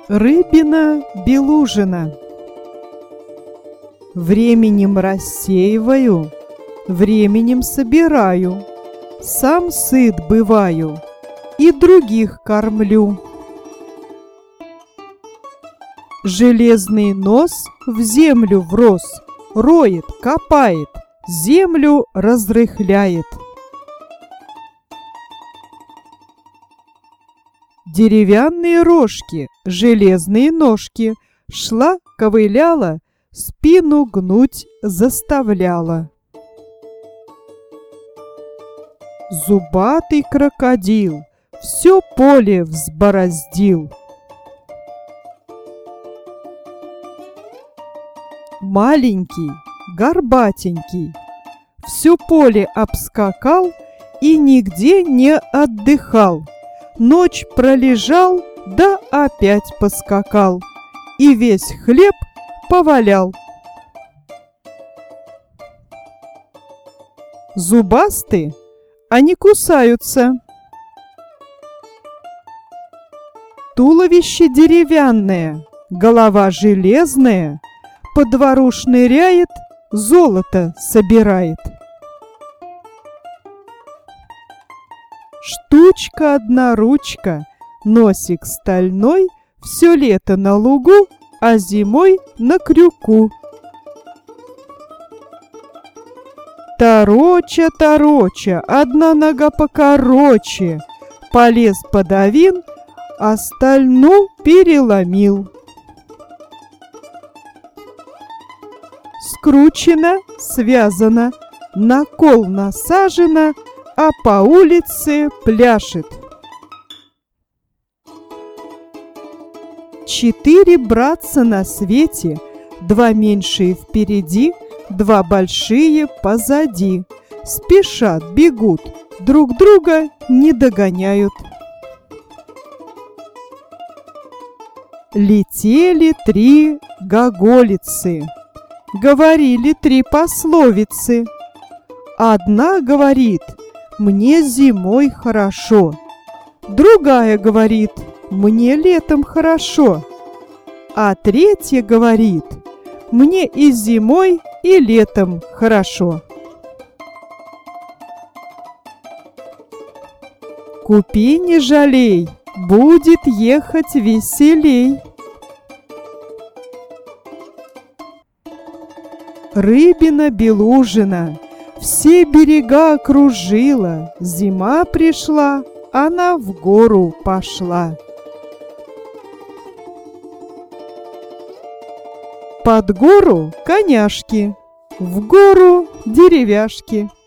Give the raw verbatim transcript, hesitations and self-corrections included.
Рыбина Белужина. Временем рассеиваю, временем собираю, сам сыт бываю и других кормлю. Железный нос в землю врос, роет, копает, землю разрыхляет. Деревянные рожки, железные ножки, шла, ковыляла, спину гнуть заставляла. Зубатый крокодил все поле взбороздил. Маленький, горбатенький, все поле обскакал и нигде не отдыхал. Ночь пролежал, да опять поскакал, и весь хлеб повалял. Зубасты, они кусаются. Туловище деревянное, голова железная, по двору шныряет, золото собирает. Штучка одна ручка, носик стальной, все лето на лугу, а зимой на крюку. Тороча, тороча, одна нога покороче, полез подавин, остальную переломил. Скручено, связано, на кол насажено, а по улице пляшет. Четыре братца на свете, два меньшие впереди, два большие позади. Спешат, бегут, друг друга не догоняют. Летели три глаголицы, говорили три пословицы. Одна говорит: мне зимой хорошо. Другая говорит: мне летом хорошо. А третья говорит: мне и зимой, и летом хорошо. Купи, не жалей, будет ехать веселей. Рыбина Белужина все берега окружила, зима пришла, она в гору пошла. Под гору коняшки, в гору деревяшки.